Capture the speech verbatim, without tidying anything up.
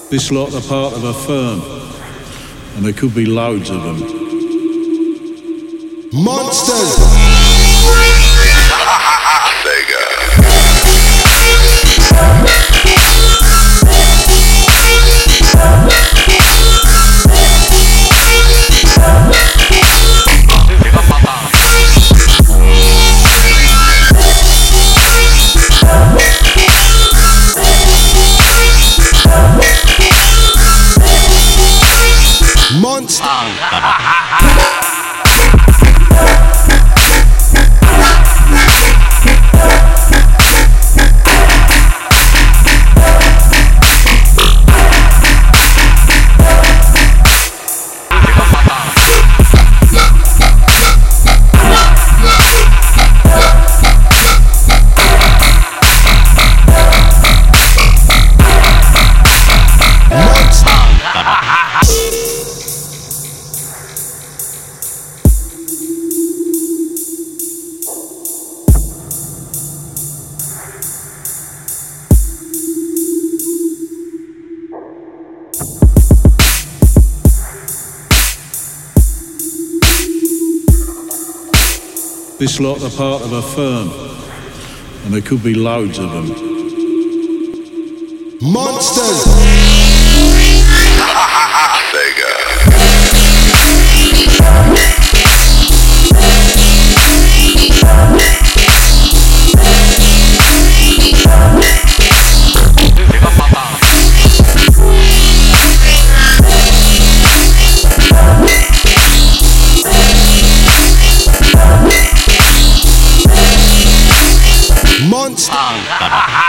This lot are part of a firm, and there could be loads of them. Monsters! Sega. Monster! This lot are part of a firm, and there could be loads of them. Monsters! Sega. Monster!